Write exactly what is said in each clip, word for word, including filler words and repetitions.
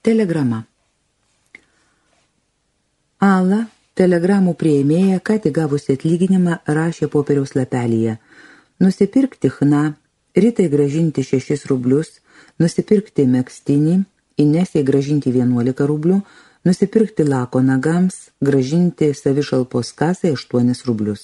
Telegrama. Ala, telegramų priėmėja, ką tik gavusi atlyginimą, rašė popieriaus lapelyje. Nusipirkti chna, rytai gražinti šešis rublius, nusipirkti megztinį, Inesei gražinti vienuolika rublių, nusipirkti lako nagams, gražinti savišalpos kasai aštuonis rublius.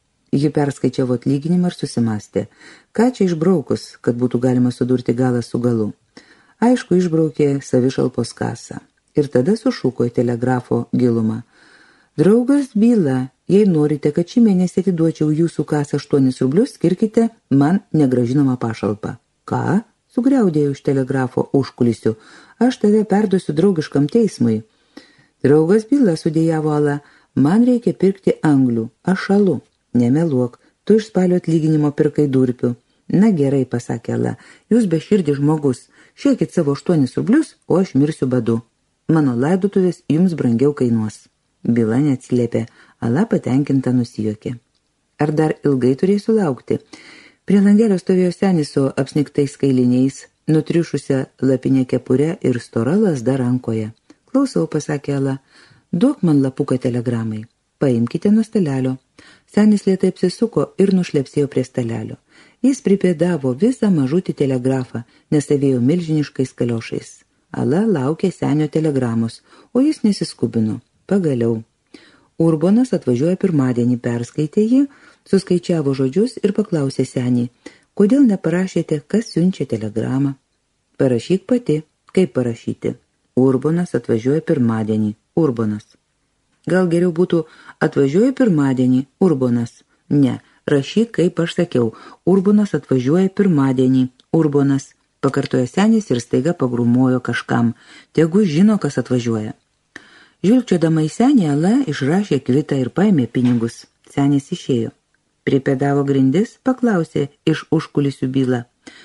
Ji perskaičiavo atlyginimą ir susimastė, ką čia išbraukus, kad būtų galima sudurti galą su galu. Aišku, išbraukė savišalpos kasą. Ir tada sušuko į telegrafo gilumą. Draugas Byla, jei norite, kad šį mėnesį atiduočiau jūsų kasą aštuonis rublius, skirkite man negražinamą pašalpą. Ką? Sugriaudėjo iš telegrafo užkulisių. Aš tave perduosiu draugiškam teismui. Draugas Byla, sudėjavo Ala, man reikia pirkti anglių, aš šalu. Nemeluok, tu iš spalio atlyginimo pirkai durpių. Na gerai, pasakė Ala, jūs beširdis žmogus, šiekit savo aštuonis rublius, o aš mirsiu badu. Mano laidotuvės jums brangiau kainuos. Byla neatsiliepė, Ala patenkinta nusijuokė. Ar dar ilgai turėsiu laukti? Prie langelio stovėjo senis su apsnigtais kailiniais, nutriušusią lapinę kepurę ir stora lazda rankoje. Klausau, pasakė Ala, duok man lapuką telegramai. Paimkite nuo stalelio. Senis lėtai apsisuko ir nušlepsėjo prie stalelio. Jis pripėdavo visą mažutį telegrafą, nes savėjo milžiniškais kaliošais. Ala laukė senio telegramos, o jis nesiskubino. Pagaliau. Urbonas atvažiuoja pirmadienį, perskaitė jį, suskaičiavo žodžius ir paklausė senį, kodėl neparašėte, kas siunčia telegramą. Parašyk pati. Kaip parašyti? Urbonas atvažiuoja pirmadienį. Urbonas. Gal geriau būtų atvažiuoja pirmadienį. Urbonas. Ne, rašyk, kaip aš sakiau. Urbonas atvažiuoja pirmadienį. Urbonas. Pakartojo senis ir staiga pagrumojo kažkam. Tegu žino, kas atvažiuoja. Žvilgčiodama į senį, Ala išrašė kvitą ir paėmė pinigus. Senis išėjo. Pripėdavo grindis, paklausė iš užkulisių Byla.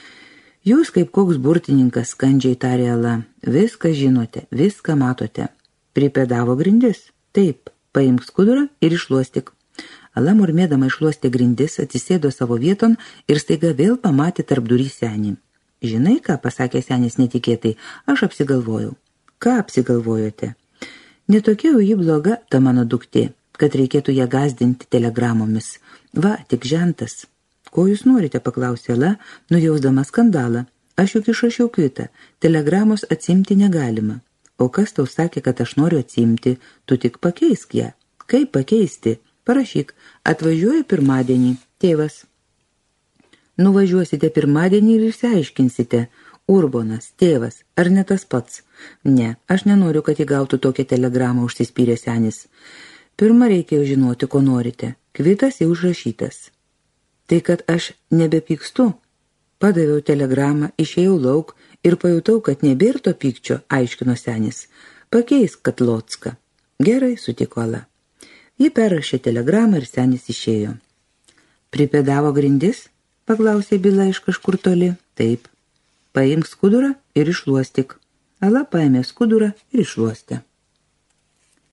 Jūs kaip koks burtininkas, skandžiai tarė Ala. Viską žinote, viską matote. Pripėdavo grindis. Taip, paimk skudurą ir išluostik. Ala murmėdama išluostė grindis, atsisėdo savo vieton ir staiga vėl pamatė tarp durį senį. Žinai ką, pasakė senis netikėtai, aš apsigalvojau. Ką apsigalvojote? Netokia jau ji bloga, ta mano duktė, kad reikėtų ją gazdinti telegramomis. Va, tik žentas. Ko jūs norite, paklausė Ala, nujausdama skandalą. Aš juk išrašiau kvitą, telegramos atsimti negalima. O kas tau sakė, kad aš noriu atsimti, tu tik pakeisk ją. Kaip pakeisti? Parašyk, atvažiuoju pirmadienį, tėvas. Nuvažiuosite pirmadienį ir išsiaiškinsite. Urbonas, tėvas, ar ne tas pats? Ne, aš nenoriu, kad įgautų tokią telegramą, užsispyrė senis. Pirma reikėjo žinoti, ko norite. Kvitas jau užrašytas. Tai, kad aš nebepykstu. Padaviau telegramą, išėjau lauk ir pajutau, kad nebėr to pykčio, aiškino senis. Pakeisk Katlocką. Gerai, sutiko Ala. Ji perrašė telegramą ir senis išėjo. Pripėdavo grindis? Paklausė Byla iš kažkur toli. Taip. Paimk skudurą ir išluostik. Ala paėmė skudurą ir išluostė.